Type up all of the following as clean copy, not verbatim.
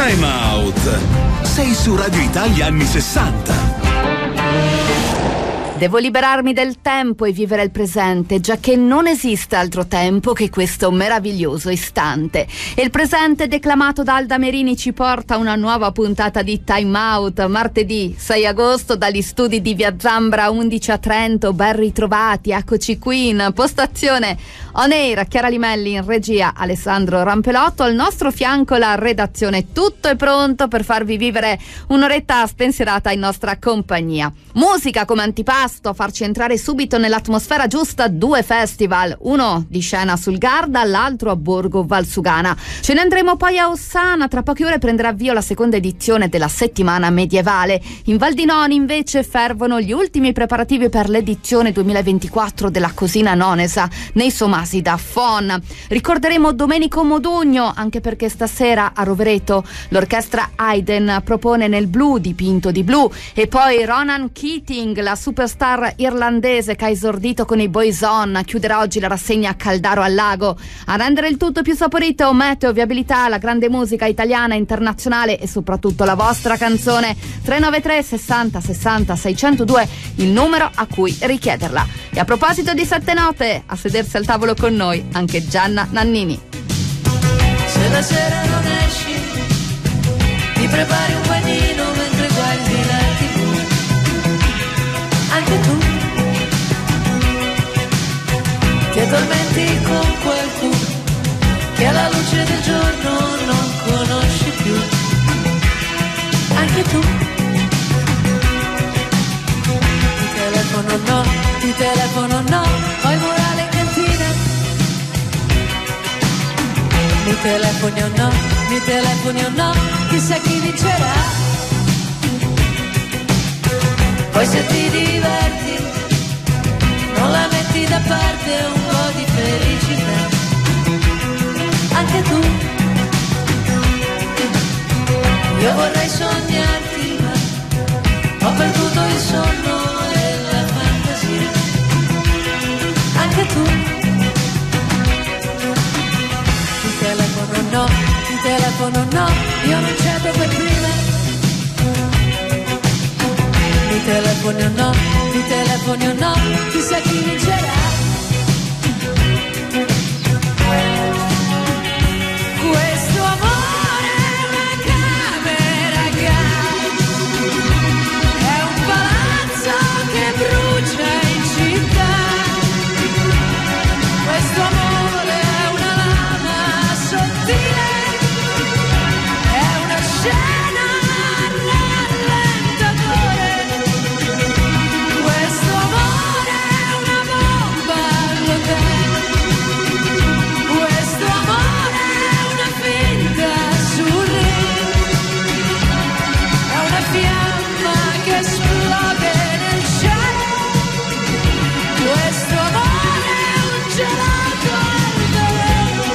Time Out. Sei su Radio Italia anni 60. Devo liberarmi del tempo e vivere il presente, già che non esiste altro tempo che questo meraviglioso istante. E il presente declamato da Alda Merini ci porta a una nuova puntata di Time Out, martedì 6 agosto dagli studi di Via Zambra 11 a Trento. Ben ritrovati, eccoci qui in postazione on air, Chiara Limelli in regia, Alessandro Rampelotto al nostro fianco, la redazione. Tutto è pronto per farvi vivere un'oretta spensierata in nostra compagnia. Musica come antipasto, a farci entrare subito nell'atmosfera giusta, 2 festival, uno di scena sul Garda, l'altro a Borgo Valsugana. Ce ne andremo poi a Ossana, tra poche ore prenderà avvio la seconda edizione della settimana medievale. In Val di Non invece fervono gli ultimi preparativi per l'edizione 2024 della Cosina Nonesa nei Somasi da Fon. Ricorderemo Domenico Modugno, anche perché stasera a Rovereto l'orchestra Haydn propone Nel blu dipinto di blu, e poi Ronan Keating, la superstar irlandese che ha esordito con i Boyzone, chiuderà oggi la rassegna a Caldaro al Lago. A rendere il tutto più saporito, meteo, viabilità, la grande musica italiana e internazionale e soprattutto la vostra canzone. 393 60 60 602 il numero a cui richiederla. E a proposito di 7 note, a sedersi al tavolo con noi anche Gianna Nannini. Se la sera non esci, ti prepari un panino mentre guardi la TV. Anche tu ti addormenti con qualcuno che alla luce del giorno non conosci più. Anche tu ti telefono no, ho il morale in cantina. Mi telefoni o no, chissà chi vincerà. Poi se ti diverti, non la metti da parte un po' di felicità. Anche tu, io vorrei sognarti, ma ho perduto il sonno e la fantasia. Anche tu, ti telefono no, io non cedo per prima. Mi telefoni o no, chissà chi vincerà. Questo amore è una camera gas, è un palazzo che brucia in città. Questo amore è una lama sottile, è una scena rallentatore. Questo amore è una bomba all'hotel. Questo amore è una finta sul ring, è una fiamma che esplode nel cielo. Questo amore è un gelato al veleno.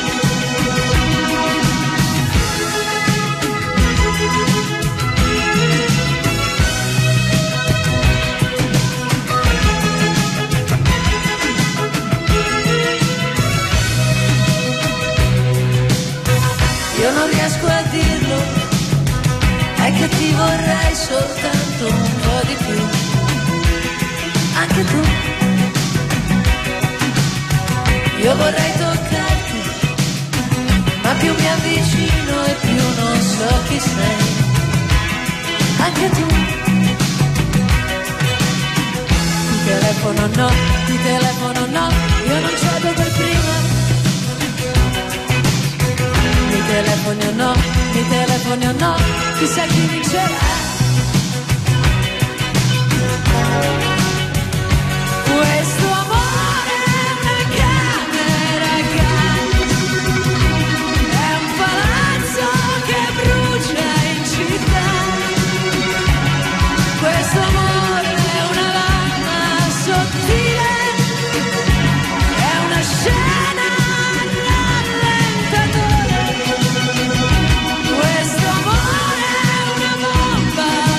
Io non riesco a dirlo, è che ti vorrei soltanto un po' di più. Anche tu, io vorrei toccarti, ma più mi avvicino e più non so chi sei. Anche tu, ti telefono no, io non cedo per prima. Mi telefoni o no, chissà chi vincerà. Questo amore è una camera gas, è un palazzo che brucia in città. Questo amore è una lama sottile, è una scena rallentatore. Questo amore è una bomba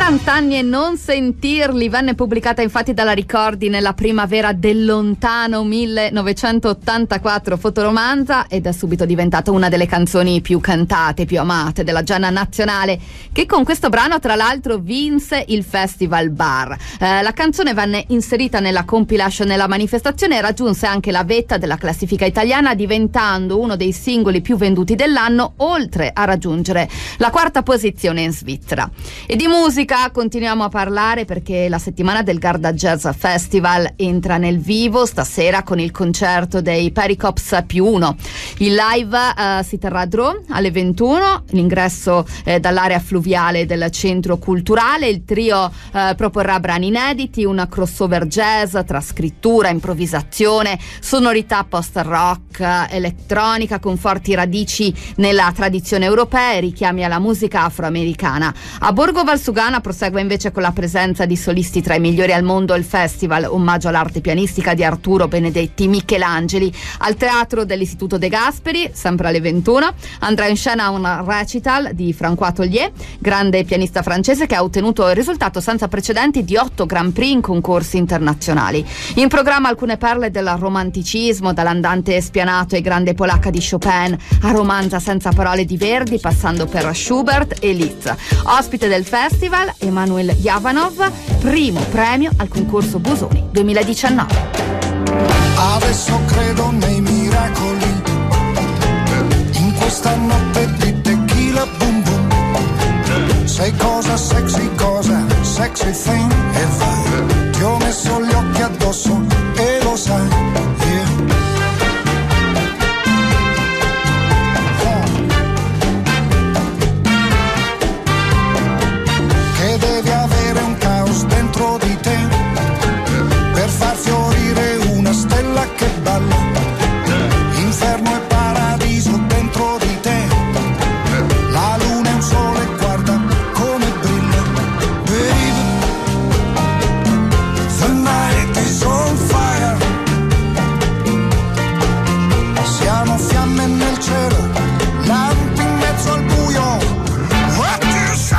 40 anni e non sentirli, venne pubblicata infatti dalla Ricordi nella primavera del lontano 1984, fotoromanza, ed è subito diventata una delle canzoni più cantate, più amate della Gianna nazionale, che con questo brano tra l'altro vinse il Festival Bar. La canzone venne inserita nella compilation nella manifestazione e raggiunse anche la vetta della classifica italiana, diventando uno dei singoli più venduti dell'anno, oltre a raggiungere la quarta posizione in Svizzera. E di musica continuiamo a parlare perché la settimana del Garda Jazz Festival entra nel vivo stasera con il concerto dei Pericops +1. Il live si terrà a Dreux alle 21, l'ingresso dall'area fluviale del centro culturale. Il trio proporrà brani inediti, una crossover jazz tra scrittura, improvvisazione, sonorità post-rock, elettronica con forti radici nella tradizione europea e richiami alla musica afroamericana. A Borgo Valsugana prosegue invece con la presenza di solisti tra i migliori al mondo il festival, omaggio all'arte pianistica di Arturo Benedetti Michelangeli. Al Teatro dell'Istituto De Gasperi, sempre alle 21, andrà in scena un recital di François Tollier, grande pianista francese che ha ottenuto il risultato senza precedenti di 8 Grand Prix in concorsi internazionali. In programma alcune perle del romanticismo, dall'Andante spianato e Grande polacca di Chopin a Romanza senza parole di Verdi, passando per Schubert e Liszt. Ospite del festival Emanuel Javanov, primo premio al concorso Busoni 2019. Adesso credo nei miracoli, in questa notte di tequila boom boom. Sei cosa sexy thing, e vai, ti ho messo gli occhi addosso e lo sai, yeah. Che devi avere un caos dentro di te per far fiorire una stella che balla, inferno e paradiso dentro di te, la luna è un sole, guarda come brilla, baby, the night is on fire, siamo fiamme nel cielo, lampi in mezzo al buio, what do you say?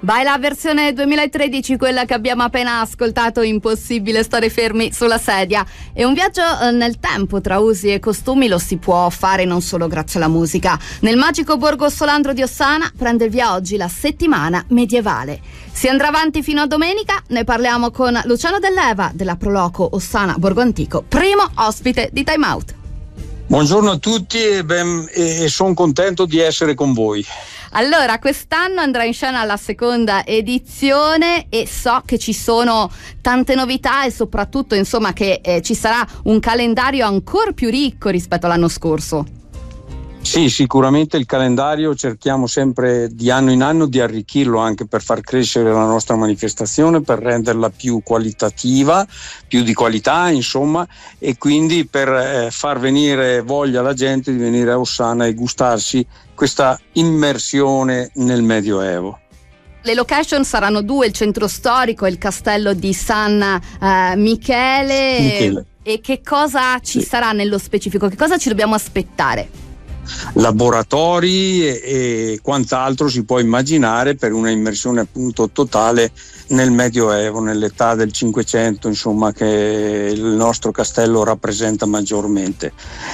Vai la versione 2013, quella che abbiamo appena ascoltato, impossibile stare fermi sulla sedia. E un viaggio nel tempo tra usi e costumi lo si può fare non solo grazie alla musica. Nel magico borgo Solandro di Ossana prende il via oggi la settimana medievale. Si andrà avanti fino a domenica, ne parliamo con Luciano Dell'Eva della Proloco Ossana Borgo Antico, primo ospite di Time Out. Buongiorno a tutti e sono contento di essere con voi. Allora, quest'anno andrà in scena la seconda edizione e so che ci sono tante novità e soprattutto, insomma, che ci sarà un calendario ancora più ricco rispetto all'anno scorso. Sì, sicuramente il calendario cerchiamo sempre di anno in anno di arricchirlo anche per far crescere la nostra manifestazione, per renderla più qualitativa, più di qualità, insomma, e quindi per far venire voglia alla gente di venire a Ossana e gustarsi questa immersione nel Medioevo. Le location saranno due, il centro storico e il castello di San Michele. E che cosa ci sarà nello specifico? Che cosa ci dobbiamo aspettare? Laboratori e quant'altro si può immaginare per una immersione appunto totale nel Medioevo, nell'età del Cinquecento, insomma, che il nostro castello rappresenta maggiormente.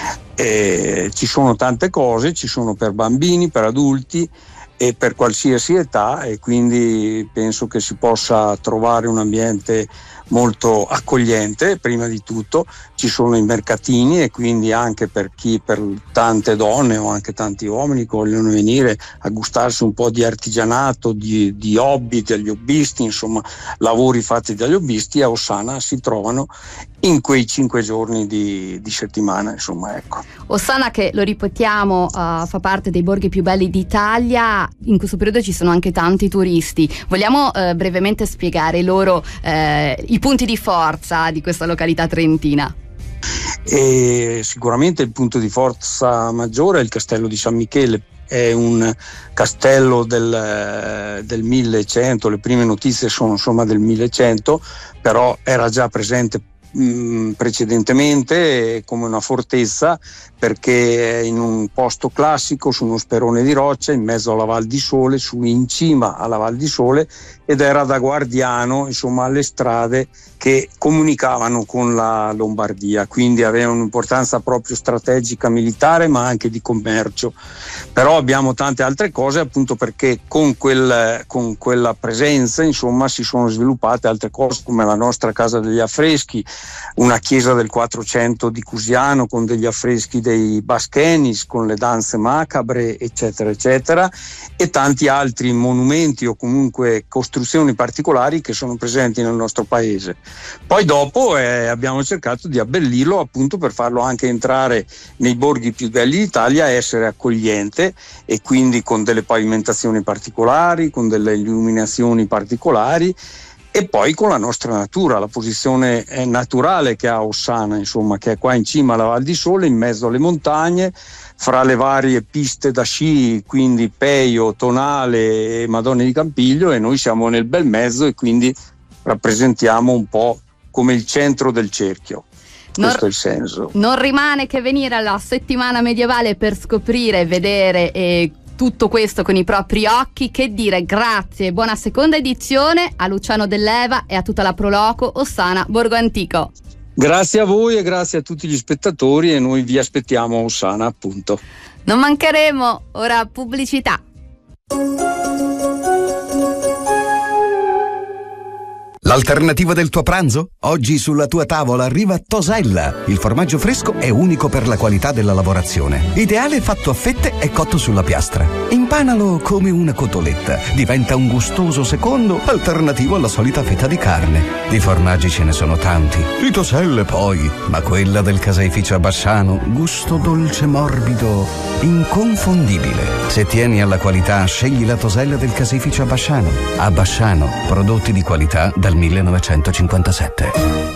Ci sono tante cose, ci sono per bambini, per adulti e per qualsiasi età, e quindi penso che si possa trovare un ambiente molto accogliente. Prima di tutto ci sono i mercatini e quindi anche per tante donne o anche tanti uomini che vogliono venire a gustarsi un po' di artigianato, di hobby, degli hobbisti, insomma lavori fatti dagli hobbisti a Ossana si trovano in quei 5 giorni di settimana, insomma, ecco. Ossana, che lo ripetiamo, fa parte dei borghi più belli d'Italia. In questo periodo ci sono anche tanti turisti. Vogliamo brevemente spiegare loro i punti di forza di questa località trentina? E sicuramente il punto di forza maggiore è il castello di San Michele. È un castello del 1100, le prime notizie sono insomma del 1100, però era già presente precedentemente come una fortezza, perché è in un posto classico su uno sperone di roccia in mezzo alla Val di Sole, in cima alla Val di Sole, ed era da guardiano, insomma, alle strade che comunicavano con la Lombardia, quindi aveva un'importanza proprio strategica militare ma anche di commercio. Però abbiamo tante altre cose, appunto perché con quella presenza, insomma, si sono sviluppate altre cose come la nostra Casa degli Affreschi, una chiesa del 400 di Cusiano con degli affreschi dei Baschenis, con le danze macabre, eccetera eccetera, e tanti altri monumenti o comunque costruzioni particolari che sono presenti nel nostro paese. Poi dopo abbiamo cercato di abbellirlo, appunto per farlo anche entrare nei borghi più belli d'Italia, essere accogliente, e quindi con delle pavimentazioni particolari, con delle illuminazioni particolari, e poi con la nostra natura, la posizione naturale che ha Ossana, insomma, che è qua in cima alla Val di Sole, in mezzo alle montagne, fra le varie piste da sci, quindi Peio, Tonale e Madonna di Campiglio, e noi siamo nel bel mezzo e quindi rappresentiamo un po' come il centro del cerchio. Questo è il senso. Non rimane che venire alla settimana medievale per scoprire, vedere tutto questo con i propri occhi. Che dire, grazie, buona seconda edizione a Luciano Dell'Eva e a tutta la Proloco Ossana Borgo Antico. Grazie a voi e grazie a tutti gli spettatori, e noi vi aspettiamo a Ossana, appunto. Non mancheremo. Ora pubblicità. L'alternativa del tuo pranzo? Oggi sulla tua tavola arriva Tosella, il formaggio fresco e unico per la qualità della lavorazione. Ideale fatto a fette e cotto sulla piastra. Impanalo come una cotoletta. Diventa un gustoso secondo, alternativo alla solita fetta di carne. Di formaggi ce ne sono tanti. Di Toselle poi, ma quella del caseificio a Bassano, gusto dolce morbido, inconfondibile. Se tieni alla qualità, scegli la Tosella del caseificio a Bassano. A Bassano, prodotti di qualità dal 1957.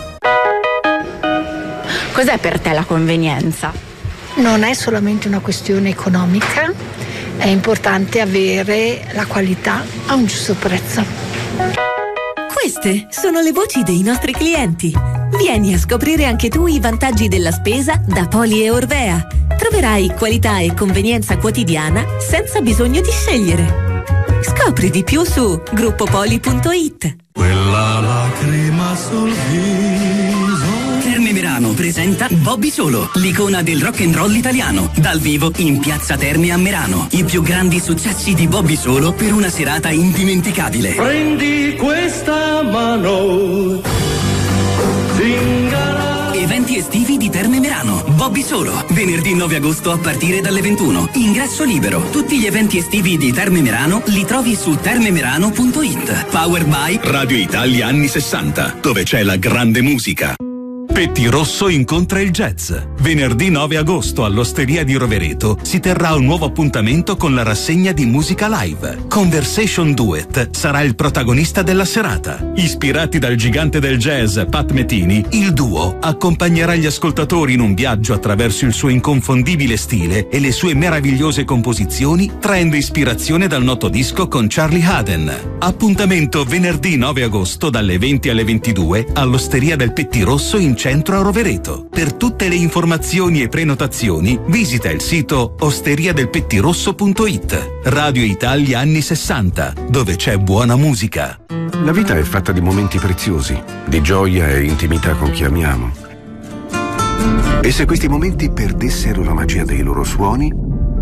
Cos'è per te la convenienza? Non è solamente una questione economica, è importante avere la qualità a un giusto prezzo. Queste sono le voci dei nostri clienti. Vieni a scoprire anche tu i vantaggi della spesa da Poli e Orvea. Troverai qualità e convenienza quotidiana senza bisogno di scegliere. Scopri di più su gruppopoli.it. Quella lacrima sul viso. Terme Merano presenta Bobby Solo, l'icona del rock and roll italiano, dal vivo in Piazza Terme a Merano. I più grandi successi di Bobby Solo per una serata indimenticabile. Prendi questa mano, zingara. Eventi estivi di Terme Merano. Bobby Solo, venerdì 9 agosto a partire dalle 21. Ingresso libero. Tutti gli eventi estivi di Terme Merano li trovi su termemerano.it. Powered by Radio Italia anni 60, dove c'è la grande musica. Pettirosso incontra il jazz. Venerdì 9 agosto all'Osteria di Rovereto si terrà un nuovo appuntamento con la rassegna di musica live. Conversation Duet sarà il protagonista della serata. Ispirati dal gigante del jazz Pat Metheny, il duo accompagnerà gli ascoltatori in un viaggio attraverso il suo inconfondibile stile e le sue meravigliose composizioni, traendo ispirazione dal noto disco con Charlie Haden. Appuntamento venerdì 9 agosto dalle 20 alle 22 all'Osteria del Pettirosso in centro a Rovereto. Per tutte le informazioni e prenotazioni visita il sito osteriadelpettirosso.it. Radio Italia anni 60, dove c'è buona musica. La vita è fatta di momenti preziosi, di gioia e intimità con chi amiamo. E se questi momenti perdessero la magia dei loro suoni?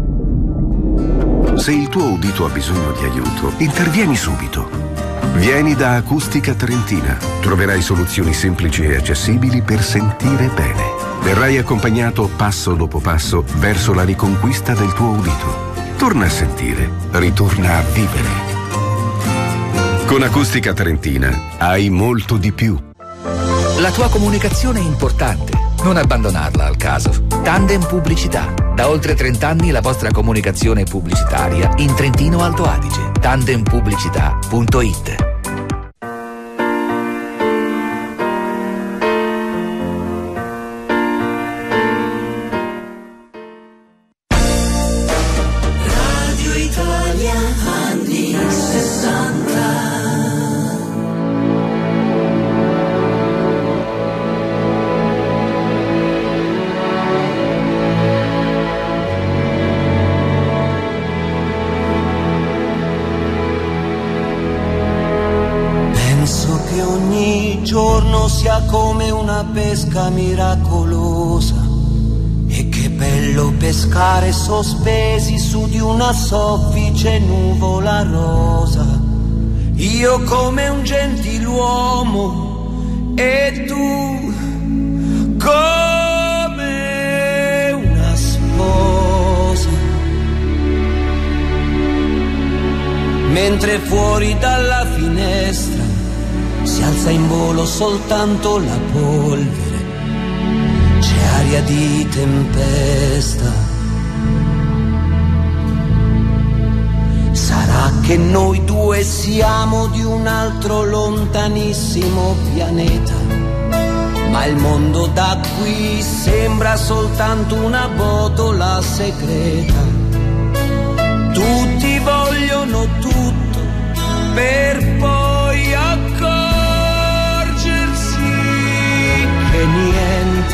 Se il tuo udito ha bisogno di aiuto, intervieni subito. Vieni da Acustica Trentina. Troverai soluzioni semplici e accessibili per sentire bene. Verrai accompagnato passo dopo passo verso la riconquista del tuo udito. Torna a sentire, ritorna a vivere. Con Acustica Trentina hai molto di più. La tua comunicazione è importante. Non abbandonarla al caso. Tandem Pubblicità. Da oltre 30 anni la vostra comunicazione pubblicitaria in Trentino Alto Adige. Tandempubblicità.it. Radio Italia anni 60. Ogni giorno sia come una pesca miracolosa, e che bello pescare sospesi su di una soffice nuvola rosa. Io come un gentiluomo e tu come una sposa, mentre fuori dalla finestra si alza in volo soltanto la polvere, c'è aria di tempesta. Sarà che noi due siamo di un altro lontanissimo pianeta, ma il mondo da qui sembra soltanto una botola segreta. Tutti vogliono tutto per poi accorgersi che niente.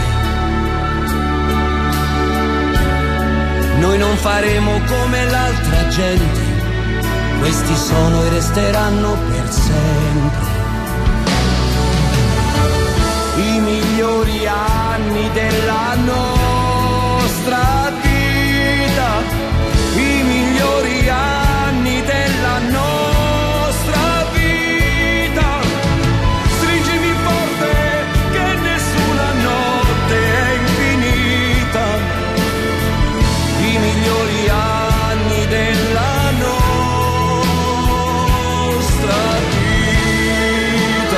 Noi non faremo come l'altra gente, questi sono e resteranno per sempre i migliori anni della nostra vita, i migliori anni della nostra vita. Stringimi forte che nessuna notte è infinita, i migliori anni della nostra vita.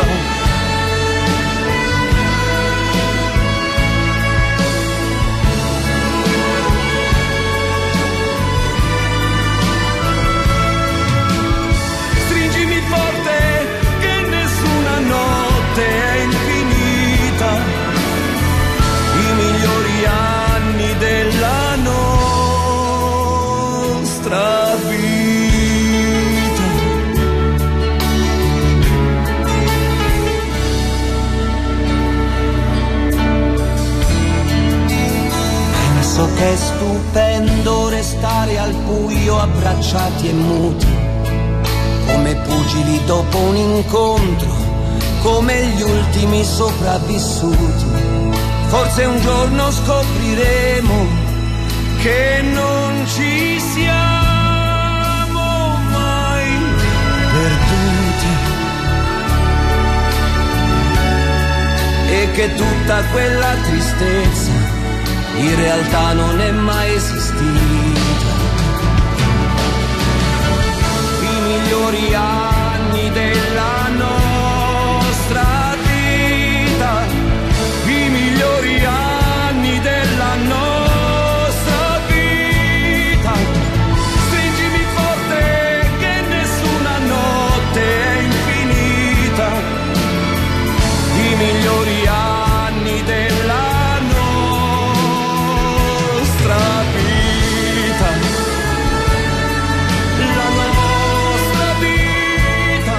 Stringimi forte che nessuna notte è infinita, i migliori anni della nostra vita. Penso che è stupendo restare al buio abbracciati e muti, come pugili dopo un incontro, come gli ultimi sopravvissuti. Forse un giorno scopriremo che non ci siamo mai perduti e che tutta quella tristezza in realtà non è mai esistita. I migliori anni della nostra vita, i migliori anni della nostra vita. Stringimi forte che nessuna notte è infinita. I migliori anni della nostra vita. La nostra vita.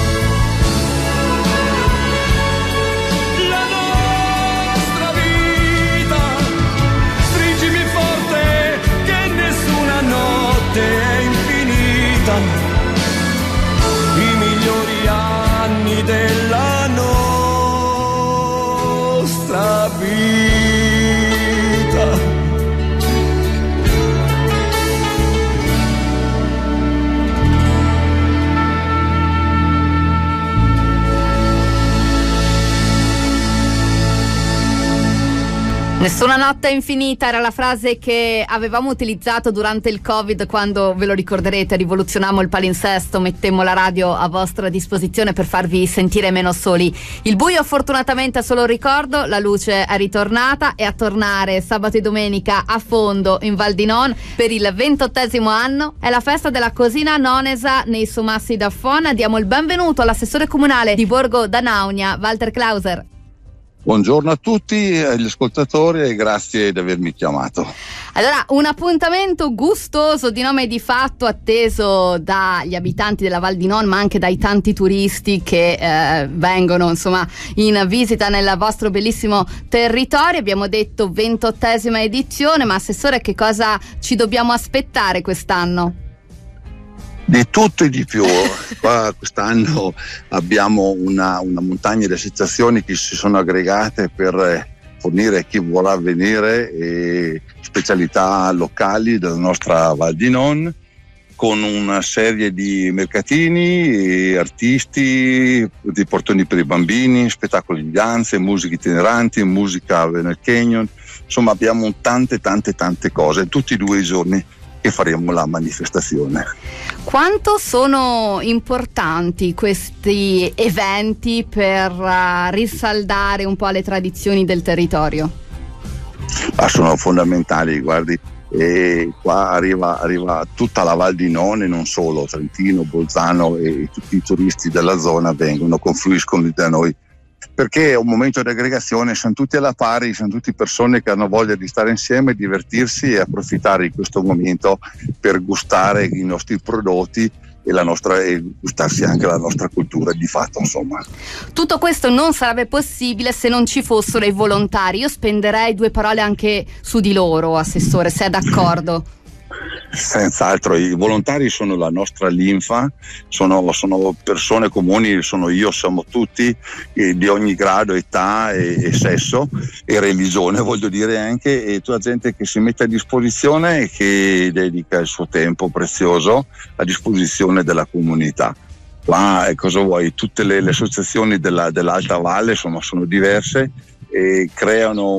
La nostra vita. Stringimi forte che nessuna notte è infinita. I migliori anni della nostra vita. Nessuna notte è infinita era la frase che avevamo utilizzato durante il Covid, quando, ve lo ricorderete, rivoluzionammo il palinsesto, mettemmo la radio a vostra disposizione per farvi sentire meno soli. Il buio fortunatamente è solo un ricordo, la luce è ritornata e a tornare sabato e domenica a Fondo in Val di Non per il 28° anno è la festa della cosina nonesa nei Somassi da Fon. Diamo il benvenuto all'assessore comunale di Borgo Danaunia, Walter Klauser. Buongiorno a tutti agli ascoltatori e grazie di avermi chiamato. Allora, un appuntamento gustoso di nome e di fatto, atteso dagli abitanti della Val di Non, ma anche dai tanti turisti che vengono insomma in visita nel vostro bellissimo territorio. Abbiamo detto 28ª edizione, ma assessore, che cosa ci dobbiamo aspettare quest'anno? Di tutto e di più. Qua quest'anno abbiamo una montagna di associazioni che si sono aggregate per fornire a chi vorrà venire specialità locali della nostra Val di Non, con una serie di mercatini, artisti, di portoni per i bambini, spettacoli di danze, musiche itineranti, musica nel canyon. Insomma, abbiamo tante cose tutti i 2 giorni che faremo la manifestazione. Quanto sono importanti questi eventi per risaldare un po' le tradizioni del territorio? Sono fondamentali, guardi, qua arriva tutta la Val di Non e non solo, Trentino, Bolzano e tutti i turisti della zona vengono, confluiscono da noi, perché è un momento di aggregazione, siamo tutti alla pari, siamo tutti persone che hanno voglia di stare insieme, divertirsi e approfittare di questo momento per gustare i nostri prodotti e gustarsi anche la nostra cultura di fatto, insomma. Tutto questo non sarebbe possibile se non ci fossero i volontari. Io spenderei 2 parole anche su di loro, assessore, se è d'accordo. Senz'altro, i volontari sono la nostra linfa, sono persone comuni, siamo tutti di ogni grado, età e sesso e religione, voglio dire, anche, e tutta gente che si mette a disposizione e che dedica il suo tempo prezioso a disposizione della comunità. Qua, cosa vuoi, tutte le associazioni dell'Alta Valle sono diverse e creano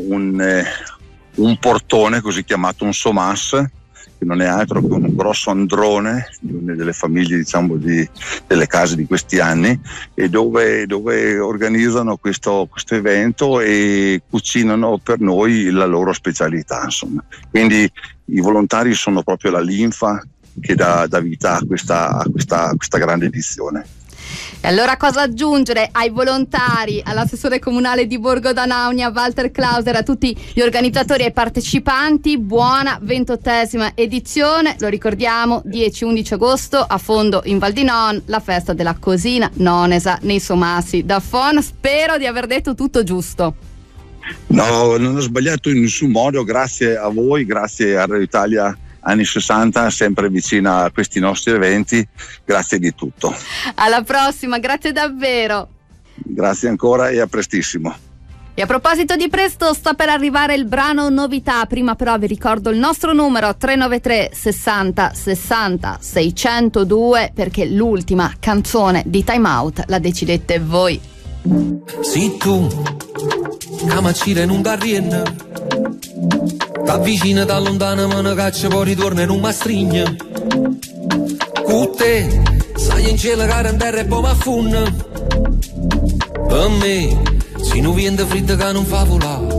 un portone così chiamato un SOMAS, che non è altro che un grosso androne di una delle famiglie, diciamo, delle case di questi anni, e dove organizzano questo evento e cucinano per noi la loro specialità, insomma. Quindi i volontari sono proprio la linfa che dà vita a questa grande edizione. E allora cosa aggiungere ai volontari, all'assessore comunale di Borgo Danaunia Walter Klauser, a tutti gli organizzatori e ai partecipanti? Buona 28ª edizione, lo ricordiamo, 10-11 agosto a Fondo in Val di Non, la festa della cosina nonesa nei Somassi da Fon. Spero di aver detto tutto giusto. No, non ho sbagliato in nessun modo, grazie a voi, grazie a Radio Italia anni 60, sempre vicina a questi nostri eventi. Grazie di tutto. Alla prossima, grazie davvero. Grazie ancora e a prestissimo. E a proposito di presto, sta per arrivare il brano novità. Prima però vi ricordo il nostro numero 393 60 60 602, perché l'ultima canzone di Time Out la decidete voi. Se tu amacire in un barriere, t'avvicina da lontano ma ne caccia poi ritorna in un mastrigno. Con te sai in cielo che in terra e poi m'affunna. Per me si non viene freddo che non fa volare.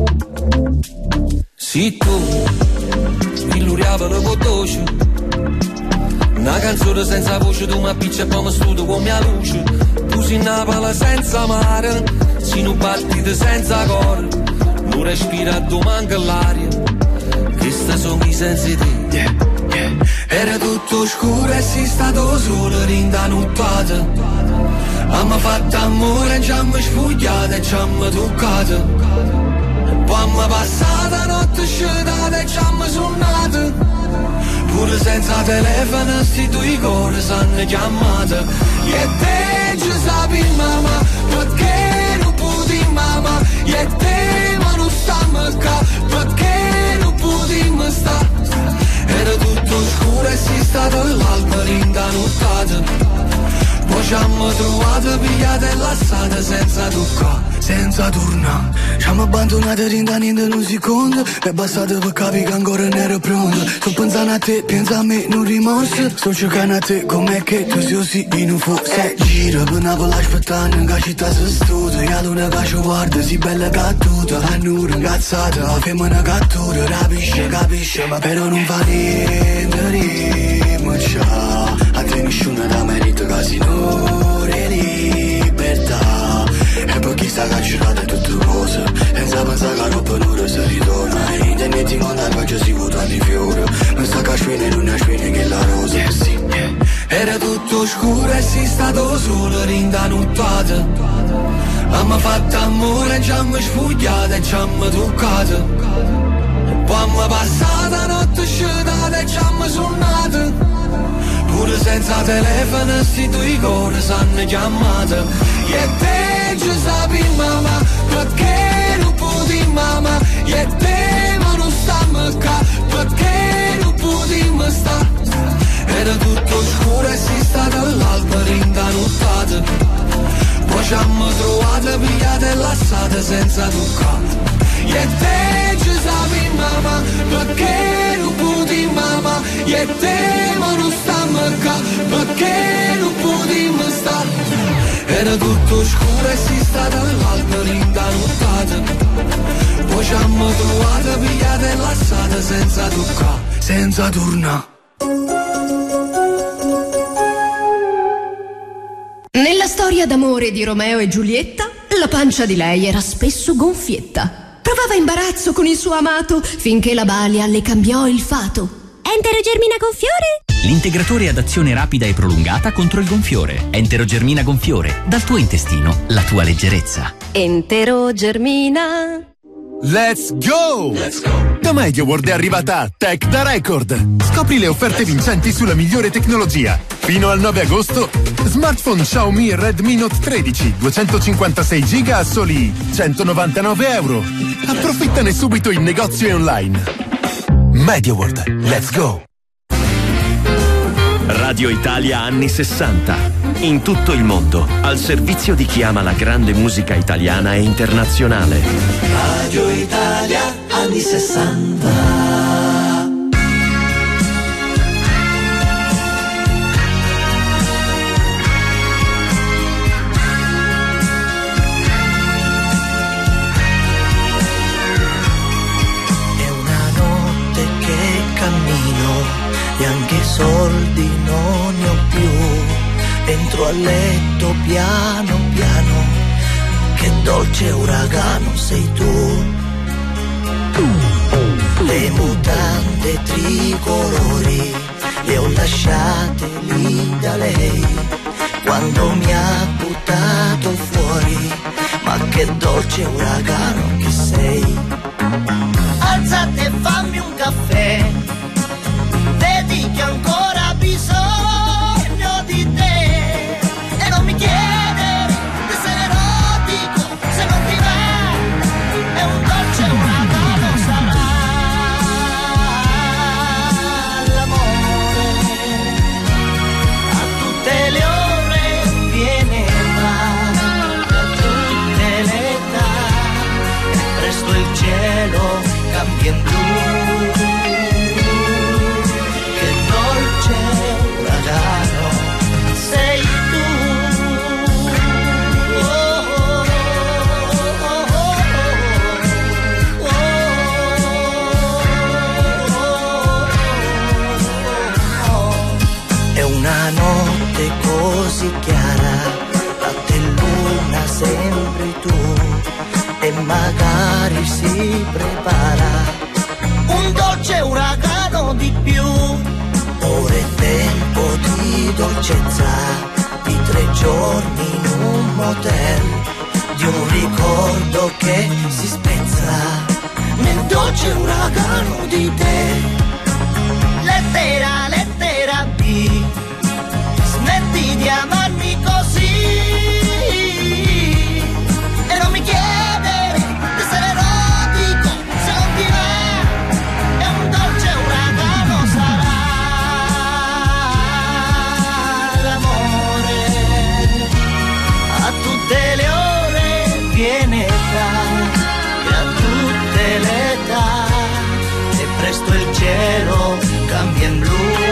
Se tu spilluriavano con voce, una canzone senza voce, tu mi appicci e poi mi studio con mia luce. Tu sei una pala senza mare, si non battite senza cuore, non respira, tu manca l'aria. Questi sono i sensi di te. Era tutto scuro e sei stato solo rinda nottata. Abbiamo fatto amore, ci abbiamo sfogliato e ci abbiamo toccato. Poi abbiamo passato la notte sciolata e ci abbiamo suonato. Pure senza telefono sti due cuori s'hanno chiamato. E te ci sapi mamma, perché non puoi mamma. E te ma non stiamo qua, perché non puoi stare. Era tutto scuro e sei stato l'alba rinda nottata. Poi ci abbiamo trovato pigliate e lasciate senza toccare, senza tornare. Ci abbiamo abbandonato rintanendo in un secondo. Mi è bastato per capire che ancora non ero pronto. Sto pensando a te, pensa a me, non rimorso. Sto cercando a te, com'è che tu sei così in un forse. Giro per Napoli aspettando che la città si studia. E luna che ci guarda, si bella cattuta. A nura incazzata, la femmina cattura. Capisce, ma però non fa niente, rimaccia. A te nessuno da merito casinore libertà. E poi chi sta cacciata tutte cose, senza pensare che roba non si ritorna. E in teneti mondo faccio si votano di fiore. Ma sta caccione non è scena che la rosa, sì. Era tutto scuro e sei stato solo rinda nottata. Abbiamo fatto amore, ci abbiamo sfogliato e ci abbiamo toccato. Poi abbiamo passato la notte sciolata e ci abbiamo suonato. Pure senza telefono sti due cuori s'hanno chiamato. E te ci sapi mamma, perché non puoi mamma. E te ma non stiamo qua, perché non puoi stare. Era tutto scuro e sei stato all'alba rinda nottata. Poi ci abbiamo trovato pigliate e lasciate senza toccare. E te ci sapi mamma, perché non puoi mamma. E te ma non stiamo qua, perché non puoi stare. Era tutto scuro e sei stata all'alba rinda nottata. Poi ci abbiamo trovato pigliate e lasciate senza toccare, senza tornare. Nella storia d'amore di Romeo e Giulietta, la pancia di lei era spesso gonfietta. Provava imbarazzo con il suo amato finché la balia le cambiò il fato. Enterogermina Gonfiore? L'integratore ad azione rapida e prolungata contro il gonfiore. Enterogermina Gonfiore. Dal tuo intestino, la tua leggerezza. Enterogermina. Let's go! Let's go! Da MediaWorld è arrivata Tech da Record. Scopri le offerte vincenti sulla migliore tecnologia. Fino al 9 agosto, smartphone Xiaomi Redmi Note 13 256 GB a soli €199. Approfittane subito in negozio e online. MediaWorld, let's go! Radio Italia anni 60. In tutto il mondo, al servizio di chi ama la grande musica italiana e internazionale. Radio Italia anni 60. E anche soldi non ne ho più. Entro a letto piano piano, che dolce uragano sei tu. Le mutande tricolori le ho lasciate lì da lei quando mi ha buttato fuori. Ma che dolce uragano che sei. Alzate e fammi un caffè. notte così chiara, notte luna sembri tu, e magari si prepara un dolce uragano di più. Ora è tempo di dolcezza, di 3 giorni in un motel, di un ricordo che si spezza nel dolce uragano di te. Lettera, lettera B, smetti di amarmi così e non mi chiedere di essere erotico se non ti va, e un dolce uragano sarà l'amore, a tutte le ore viene e a tutte le età, e presto il cielo cambia in blu.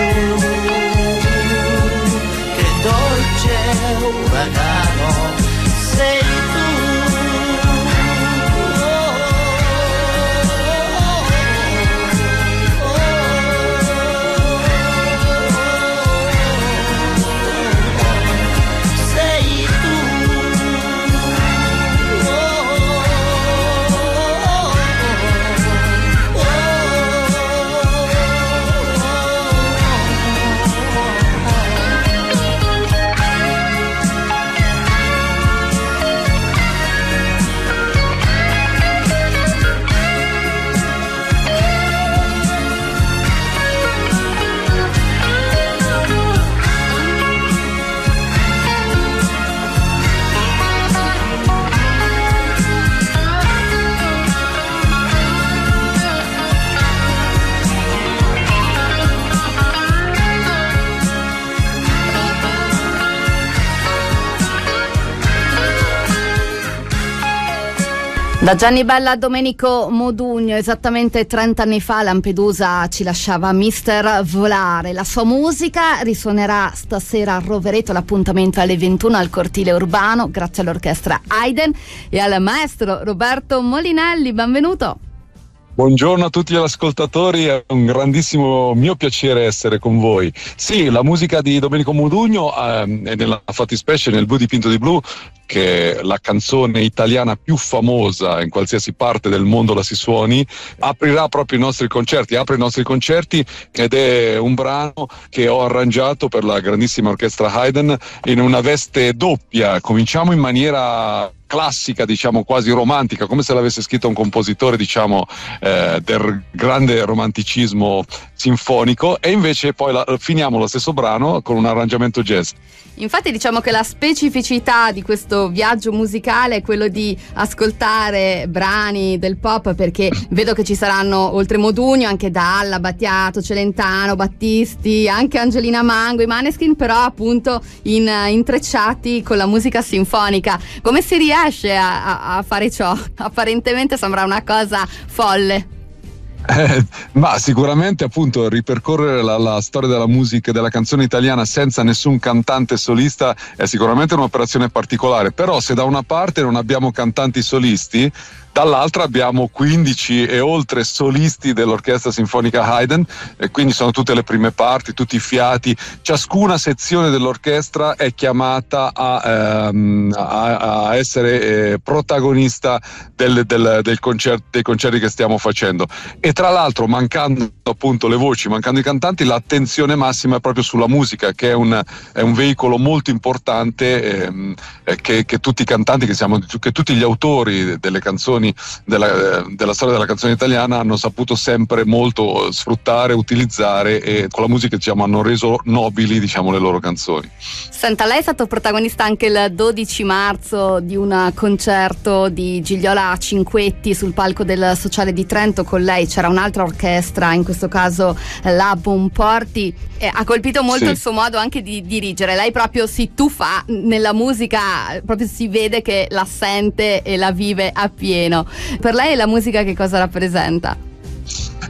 Che dolce uragano sei tu. Sei tu. Da Gianni Bella a Domenico Modugno, esattamente 30 anni fa a Lampedusa ci lasciava Mister Volare. La sua musica risuonerà stasera a Rovereto, l'appuntamento alle 21 al Cortile Urbano, grazie all'orchestra Haydn e al maestro Roberto Molinelli. Benvenuto. Buongiorno a tutti gli ascoltatori, è un grandissimo mio piacere essere con voi. Sì, la musica di Domenico Modugno è nella fattispecie nel Blu dipinto di blu, che è la canzone italiana più famosa in qualsiasi parte del mondo la si suoni, aprirà proprio i nostri concerti, apre i nostri concerti, ed è un brano che ho arrangiato per la grandissima orchestra Haydn in una veste doppia. Cominciamo in maniera classica, diciamo quasi romantica, come se l'avesse scritto un compositore, diciamo del grande romanticismo sinfonico, e invece poi finiamo lo stesso brano con un arrangiamento jazz. Infatti diciamo che la specificità di questo viaggio musicale è quello di ascoltare brani del pop, perché vedo che ci saranno oltre Modugno anche Dalla, Battiato, Celentano, Battisti, anche Angelina Mango, i Maneskin, però appunto intrecciati con la musica sinfonica. Come si riesce a fare ciò? Apparentemente sembra una cosa folle. Ma sicuramente appunto ripercorrere la storia della musica, della canzone italiana senza nessun cantante solista è sicuramente un'operazione particolare, però se da una parte non abbiamo cantanti solisti, dall'altra abbiamo 15 e oltre solisti dell'Orchestra Sinfonica Haydn, e quindi sono tutte le prime parti, tutti i fiati, ciascuna sezione dell'orchestra è chiamata a essere protagonista dei concerti che stiamo facendo. E tra l'altro, mancando appunto le voci, mancando i cantanti, l'attenzione massima è proprio sulla musica, che è un veicolo molto importante che tutti i cantanti, che tutti gli autori delle canzoni della storia della canzone italiana hanno saputo sempre molto sfruttare, utilizzare, e con la musica hanno reso nobili le loro canzoni. Senta, lei è stato protagonista anche il 12 marzo di un concerto di Gigliola Cinquetti sul palco del Sociale di Trento. Con lei c'era un'altra orchestra, in questo caso la Bonporti, e ha colpito molto il suo modo anche di dirigere. Lei proprio si tuffa nella musica, proprio si vede che la sente e la vive appieno. Per lei la musica che cosa rappresenta?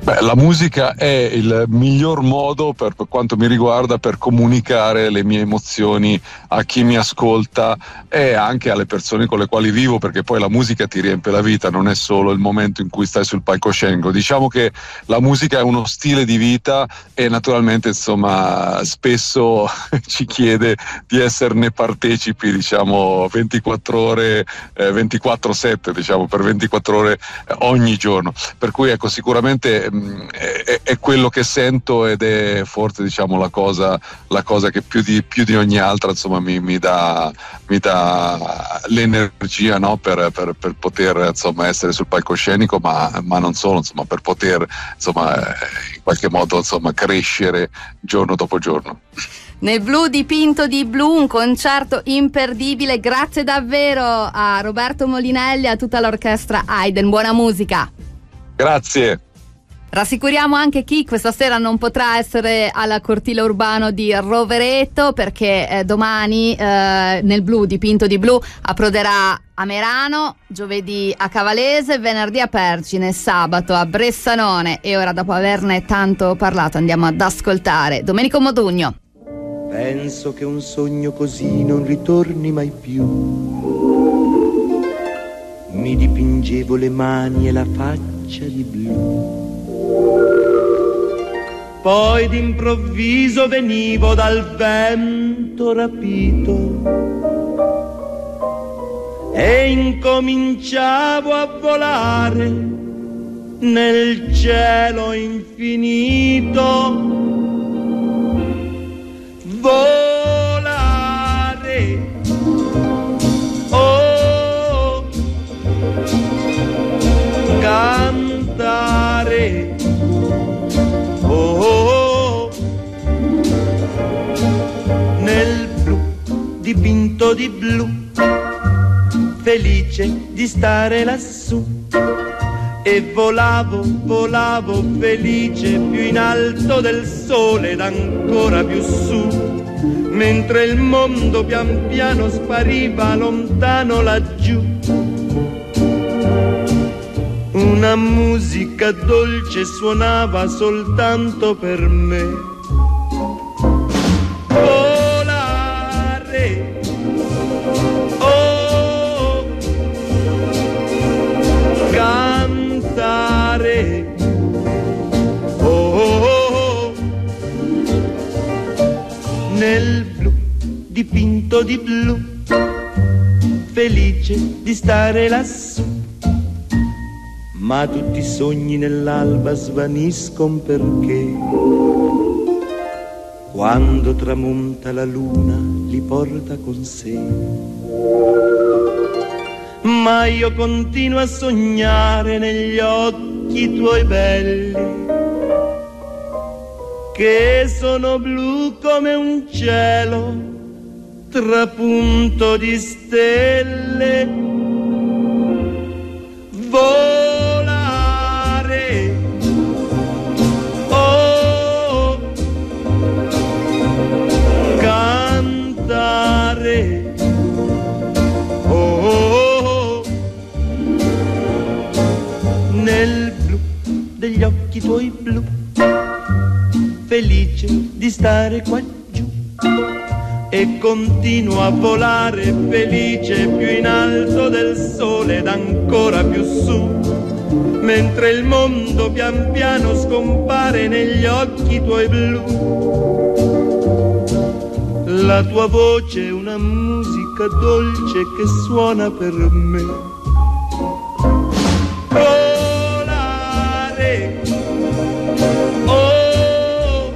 La musica è il miglior modo, per quanto mi riguarda, per comunicare le mie emozioni a chi mi ascolta e anche alle persone con le quali vivo, perché poi la musica ti riempie la vita, non è solo il momento in cui stai sul palcoscenico. Diciamo che la musica è uno stile di vita e naturalmente, insomma, spesso ci chiede di esserne partecipi, diciamo 24 ore, 24/7, diciamo per 24 ore ogni giorno. Per cui ecco, sicuramente è quello che sento ed è forse, diciamo, la cosa che più di ogni altra, insomma, mi dà l'energia, no? per poter, insomma, essere sul palcoscenico, ma non solo, insomma, per poter, insomma, in qualche modo, insomma, crescere giorno dopo giorno. Nel blu dipinto di blu, un concerto imperdibile. Grazie davvero a Roberto Molinelli e a tutta l'orchestra Haydn. Buona musica. Grazie. Rassicuriamo anche chi questa sera non potrà essere al cortile urbano di Rovereto, perché domani nel blu dipinto di blu approderà a Merano, giovedì a Cavalese, venerdì a Pergine, sabato a Bressanone. E ora, dopo averne tanto parlato, andiamo ad ascoltare Domenico Modugno. Penso che un sogno così non ritorni mai più. Mi dipingevo le mani e la faccia di blu. Poi d'improvviso venivo dal vento rapito e incominciavo a volare nel cielo infinito. Volare, oh, cantare, oh, nel blu dipinto di blu, felice di stare lassù. E volavo, volavo felice più in alto del sole ed ancora più su, mentre il mondo pian piano spariva lontano laggiù. Una musica dolce suonava soltanto per me. Volare, oh, cantare, oh, nel blu dipinto di blu, felice di stare lassù. Ma tutti i sogni nell'alba svaniscono perché quando tramonta la luna li porta con sé. Ma io continuo a sognare negli occhi tuoi belli, che sono blu come un cielo trapunto di stelle. Volare, oh, cantare, oh, nel blu degli occhi tuoi blu, felice di stare qua giù. E continuo a volare felice più in alto del sole ed ancora più su, mentre il mondo pian piano scompare negli occhi tuoi blu. La tua voce è una musica dolce che suona per me. Volare, oh,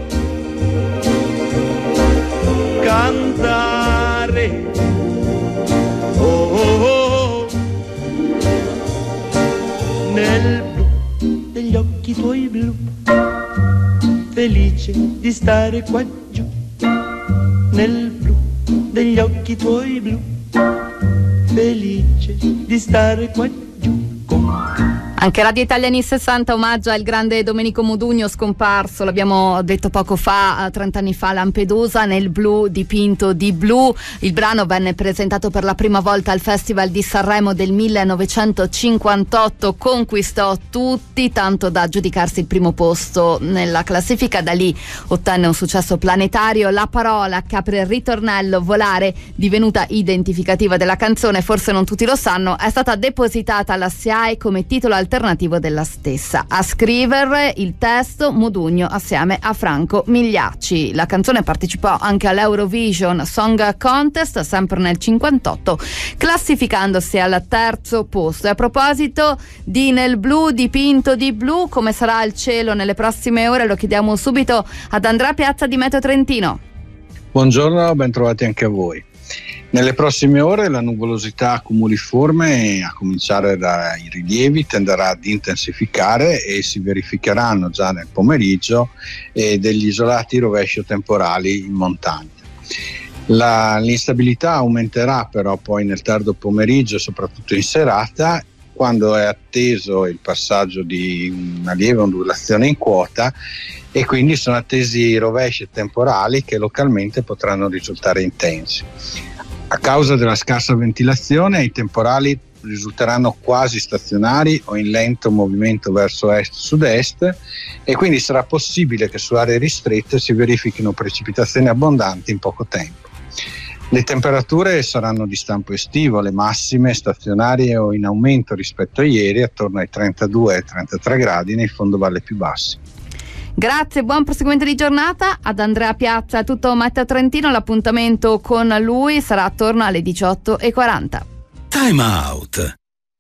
cantare, oh, nel blu degli occhi tuoi blu, felice di stare qua giù. Nel blu degli occhi tuoi blu, felice di stare qua giù con te. Anche Radio Italia anni 60 omaggia il grande Domenico Modugno, scomparso, l'abbiamo detto poco fa, 30 anni fa a Lampedusa, nel blu dipinto di blu. Il brano venne presentato per la prima volta al Festival di Sanremo del 1958, conquistò tutti, tanto da giudicarsi il primo posto nella classifica. Da lì ottenne un successo planetario. La parola che apre il ritornello Volare, divenuta identificativa della canzone, forse non tutti lo sanno, è stata depositata alla SIAE come titolo alternativo della stessa. A scrivere il testo Modugno assieme a Franco Migliacci. La canzone partecipò anche all'Eurovision Song Contest sempre nel 58, classificandosi al terzo posto. E a proposito di Nel blu dipinto di blu, come sarà il cielo nelle prossime ore lo chiediamo subito ad Andrea Piazza di Meteo Trentino. Buongiorno, ben trovati anche a voi. Nelle prossime ore la nuvolosità cumuliforme, a cominciare dai rilievi, tenderà ad intensificare e si verificheranno già nel pomeriggio degli isolati rovescio temporali in montagna. L'instabilità aumenterà però poi nel tardo pomeriggio, soprattutto in serata, quando è atteso il passaggio di una lieve ondulazione in quota, e quindi sono attesi rovesci temporali che localmente potranno risultare intensi. A causa della scarsa ventilazione, i temporali risulteranno quasi stazionari o in lento movimento verso est-sud-est, e quindi sarà possibile che su aree ristrette si verifichino precipitazioni abbondanti in poco tempo. Le temperature saranno di stampo estivo, le massime stazionarie o in aumento rispetto a ieri, attorno ai 32 e 33 gradi nei fondovalle più bassi. Grazie, buon proseguimento di giornata ad Andrea Piazza. Tutto Meteo Trentino, l'appuntamento con lui sarà attorno alle 18:40. Time out.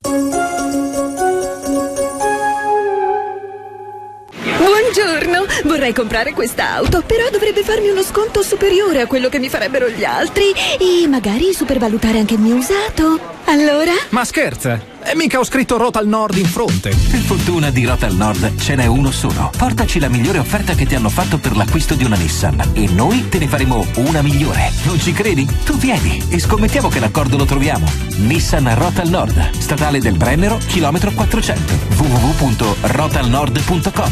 Buongiorno, vorrei comprare quest'auto, però dovrebbe farmi uno sconto superiore a quello che mi farebbero gli altri e magari supervalutare anche il mio usato. Allora? Ma scherza? E mica ho scritto Rotal Nord in fronte. Per fortuna di Rotal Nord ce n'è uno solo. Portaci la migliore offerta che ti hanno fatto per l'acquisto di una Nissan e noi te ne faremo una migliore. Non ci credi? Tu vieni e scommettiamo che l'accordo lo troviamo. Nissan Rotal Nord, Statale del Brennero, chilometro 400. www.rotalnord.com.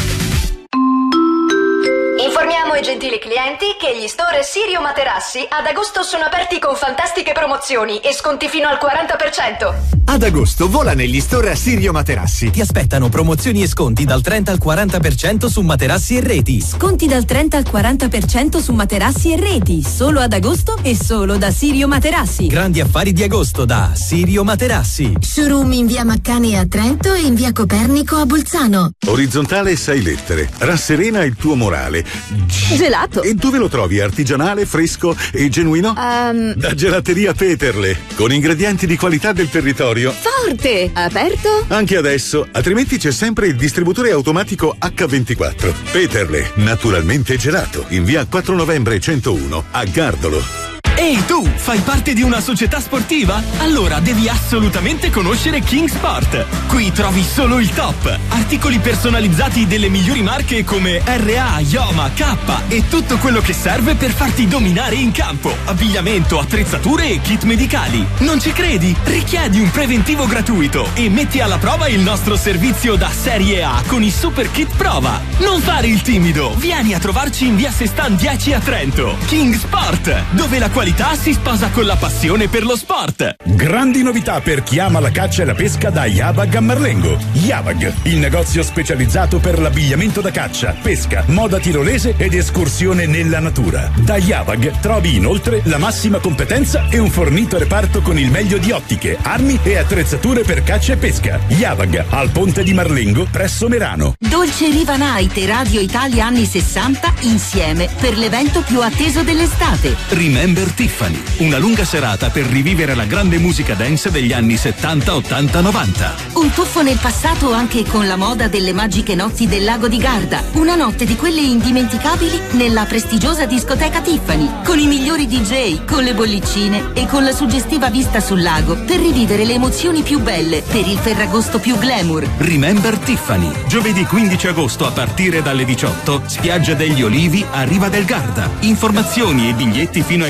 Informiamo i gentili clienti che gli store Sirio Materassi ad agosto sono aperti con fantastiche promozioni e sconti fino al 40%. Ad agosto vola negli store Sirio Materassi. Ti aspettano promozioni e sconti dal 30 al 40% su materassi e reti. Sconti dal 30 al 40% su materassi e reti, solo ad agosto e solo da Sirio Materassi. Grandi affari di agosto da Sirio Materassi. Showroom in via Maccani a Trento e in via Copernico a Bolzano. Orizzontale 6 lettere. Rasserena il tuo morale. Gelato. E dove lo trovi? Artigianale, fresco e genuino? Da Gelateria Peterle, con ingredienti di qualità del territorio. Forte! Aperto? Anche adesso, altrimenti c'è sempre il distributore automatico H24. Peterle, naturalmente gelato, in via 4 novembre 101 a Gardolo. Ehi tu, fai parte di una società sportiva? Allora devi assolutamente conoscere King Sport. Qui trovi solo il top. Articoli personalizzati delle migliori marche come RA, Yoma, K e tutto quello che serve per farti dominare in campo. Abbigliamento, attrezzature e kit medicali. Non ci credi? Richiedi un preventivo gratuito e metti alla prova il nostro servizio da Serie A con i Super Kit Prova. Non fare il timido. Vieni a trovarci in via Sestan 10 a Trento. King Sport, dove la qualità si sposa con la passione per lo sport. Grandi novità per chi ama la caccia e la pesca da Yabag a Marlengo. Yabag, il negozio specializzato per l'abbigliamento da caccia, pesca, moda tirolese ed escursione nella natura. Da Yabag trovi inoltre la massima competenza e un fornito reparto con il meglio di ottiche, armi e attrezzature per caccia e pesca. Yabag, al ponte di Marlengo, presso Merano. Dolce Riva Night e Radio Italia anni 60 insieme per l'evento più atteso dell'estate. Remember Tiffany, una lunga serata per rivivere la grande musica dance degli anni 70, 80, 90. Un tuffo nel passato anche con la moda delle magiche notti del lago di Garda. Una notte di quelle indimenticabili nella prestigiosa discoteca Tiffany, con i migliori DJ, con le bollicine e con la suggestiva vista sul lago per rivivere le emozioni più belle per il Ferragosto più glamour. Remember Tiffany, giovedì 15 agosto a partire dalle 18, spiaggia degli Olivi a Riva del Garda. Informazioni e biglietti fino a esaurimento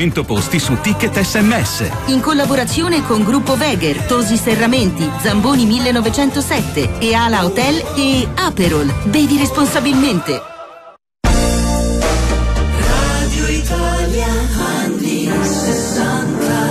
100 posti su Ticket SMS. In collaborazione con Gruppo Veger, Tosi Serramenti, Zamboni 1907 e Ala Hotel e Aperol. Bevi responsabilmente. Radio Italia, anni 60.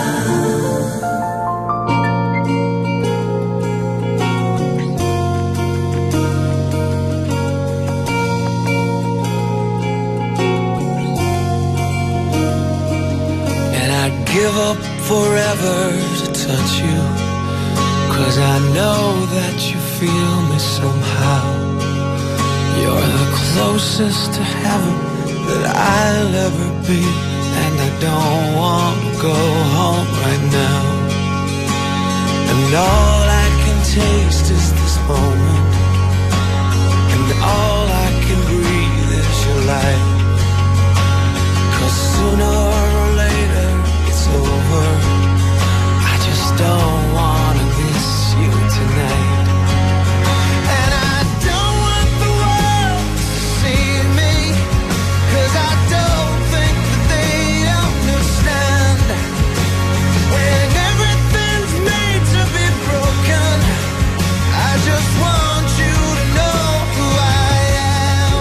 Give up forever to touch you, 'cause I know that you feel me somehow. You're the closest to heaven that I'll ever be, and I don't want to go home right now. And all I can taste is this moment, and all I can breathe is your light. 'Cause sooner or later over, I just don't wanna miss you tonight. And I don't want the world to see me, 'cause I don't think that they understand. When everything's made to be broken, I just want you to know who I am.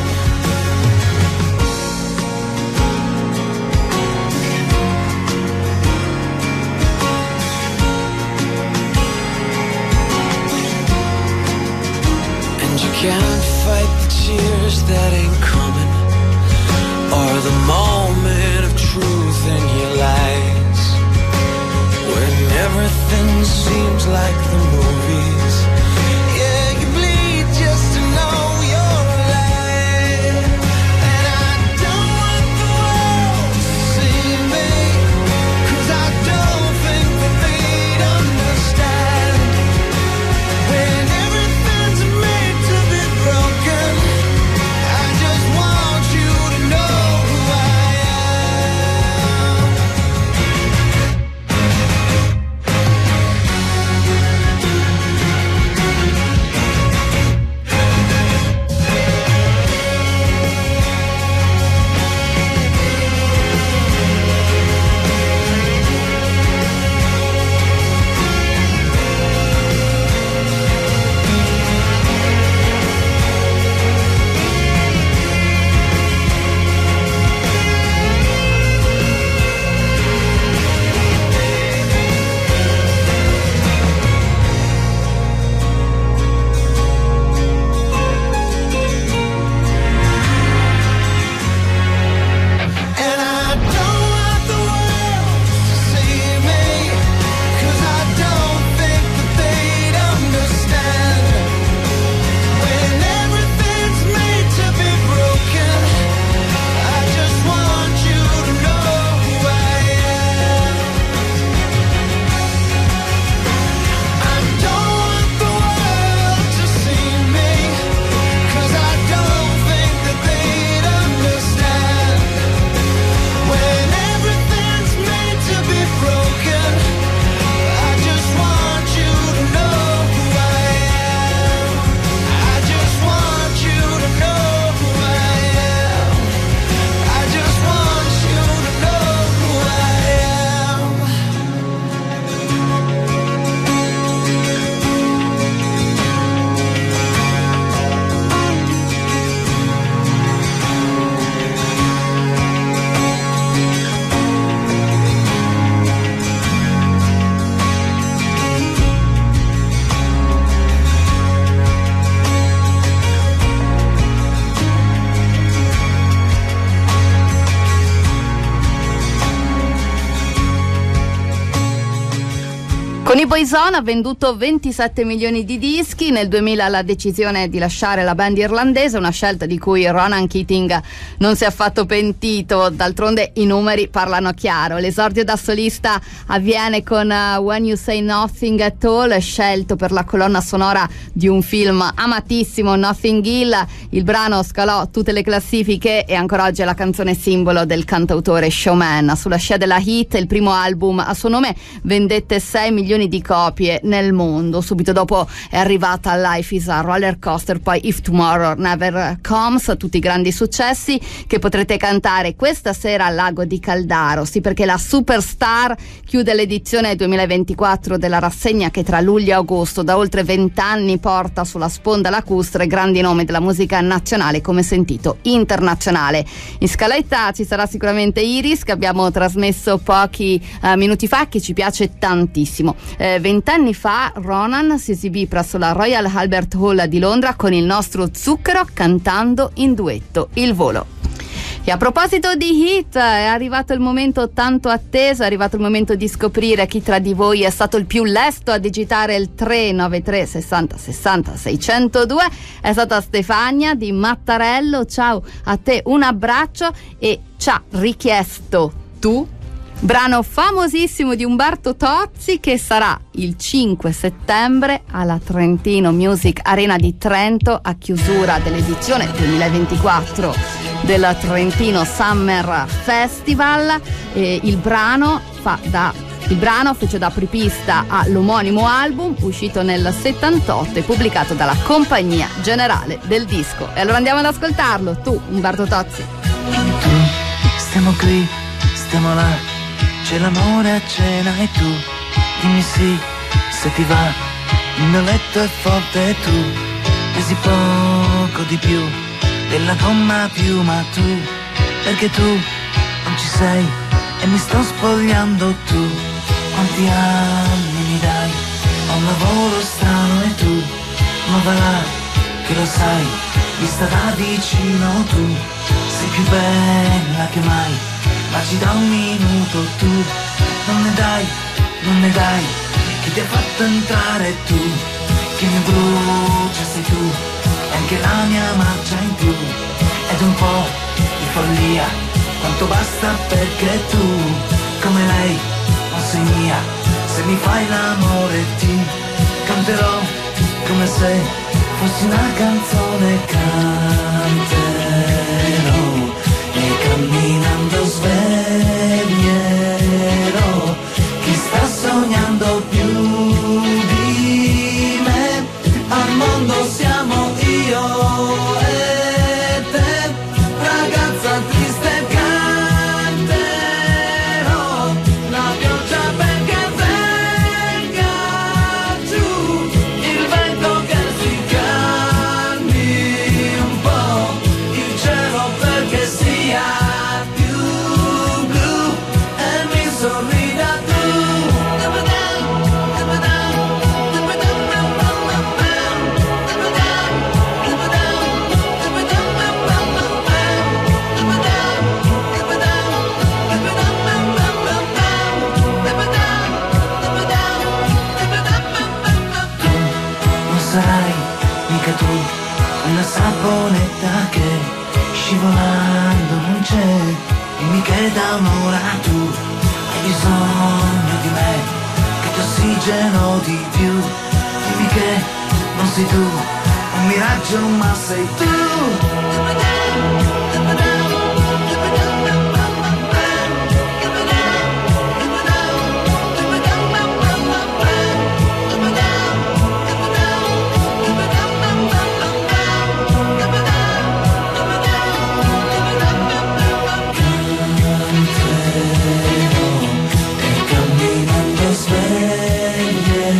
Can't fight the tears that ain't coming, or the moment of truth in your lies. When everything seems like the movies, yeah, you bleed just to know you're alive. And I don't want the world to see me, 'cause I don't think that they'd understand. When everything's made to be broken, I just want you to know who I am. Con i Boyzone ha venduto 27 milioni di dischi. Nel 2000 la decisione di lasciare la band irlandese, una scelta di cui Ronan Keating non si è affatto pentito. D'altronde i numeri parlano chiaro. L'esordio da solista avviene con When You Say Nothing at All, scelto per la colonna sonora di un film amatissimo, Nothing Hill. Il brano scalò tutte le classifiche e ancora oggi è la canzone simbolo del cantautore showman. Sulla scia della hit, il primo album a suo nome vendette 6 milioni milioni di copie nel mondo. Subito dopo è arrivata Life is a Roller Coaster, poi If Tomorrow Never Comes, tutti i grandi successi che potrete cantare questa sera al Lago di Caldaro. Sì, perché la Superstar chiude l'edizione 2024 della rassegna che tra luglio e agosto da oltre 20 anni porta sulla sponda lacustre grandi nomi della musica nazionale, come sentito internazionale. In scaletta ci sarà sicuramente Iris, che abbiamo trasmesso pochi minuti fa, che ci piace tantissimo. 20 anni fa Ronan si esibì presso la Royal Albert Hall di Londra con il nostro Zucchero cantando in duetto Il volo. E a proposito di hit, è arrivato il momento tanto atteso, è arrivato il momento di scoprire chi tra di voi è stato il più lesto a digitare il 393 60 60 602. È stata Stefania di Mattarello. Ciao a te, un abbraccio, e ci ha richiesto Tu, brano famosissimo di Umberto Tozzi, che sarà il 5 settembre alla Trentino Music Arena di Trento a chiusura dell'edizione 2024 del Trentino Summer Festival. Il brano fece da apripista all'omonimo album uscito nel 78 e pubblicato dalla Compagnia Generale del Disco. E allora andiamo ad ascoltarlo. Tu, Umberto Tozzi. Stiamo qui, stiamo là, c'è l'amore a cena e tu dimmi sì, se ti va. Il mio letto è forte e tu pesi poco di più della gomma piuma, tu, perché tu non ci sei e mi sto spogliando. Tu quanti anni mi dai, ho un lavoro strano e tu, ma va là che lo sai, vista da vicino tu sei più bella che mai, ma ci dà un minuto. Tu non ne dai, chi ti ha fatto entrare? Tu che mi brucia sei tu, e anche la mia marcia in più, ed un po' di follia, quanto basta perché tu, come lei, non sei mia. Se mi fai l'amore ti canterò come se fossi una canzone, canterò e camminando sveglierò chi sta sognando più di me. Al mondo siamo io e te, ragazza triste, canterò la pioggia perché venga giù, il vento che si calmi un po', il cielo perché sia più blu e mi sorrida tu. Sarai mica tu, quella saponetta che scivolando non c'è, dimmi che da un'ora tu hai bisogno di me, che ti ossigeno di più, dimmi che non sei tu, un miraggio ma sei tu.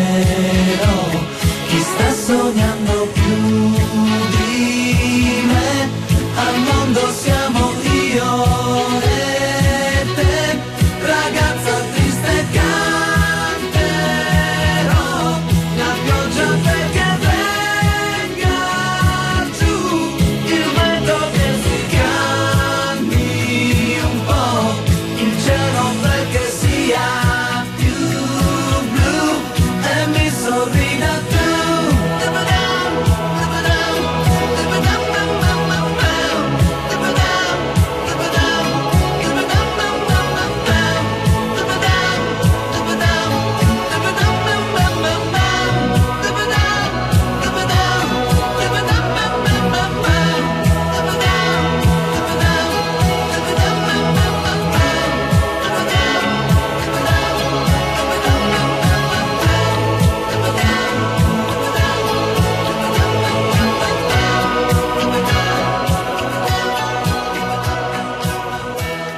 Sognando più di me.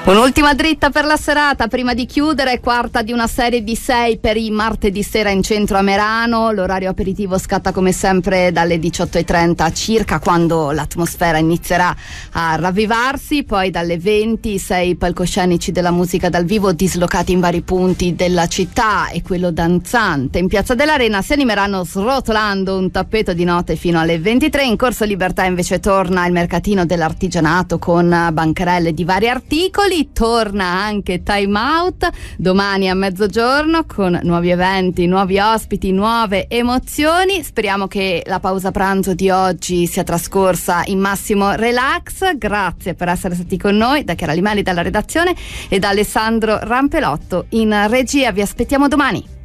Un'ultima dritta per la serata prima di chiudere, quarta di una serie di 6 per i martedì sera in centro a Merano. L'orario aperitivo scatta come sempre dalle 18:30 circa, quando l'atmosfera inizierà a ravvivarsi, poi dalle 20 6 palcoscenici della musica dal vivo dislocati in vari punti della città, e quello danzante in Piazza dell'Arena si animeranno srotolando un tappeto di note fino alle 23. In Corso Libertà invece torna il mercatino dell'artigianato con bancarelle di vari articoli. Torna anche Time Out domani a mezzogiorno con nuovi eventi, nuovi ospiti, nuove emozioni. Speriamo che la pausa pranzo di oggi sia trascorsa in massimo relax. Grazie per essere stati con noi da Chiara Limelli dalla redazione e da Alessandro Rampelotto in regia. Vi aspettiamo domani.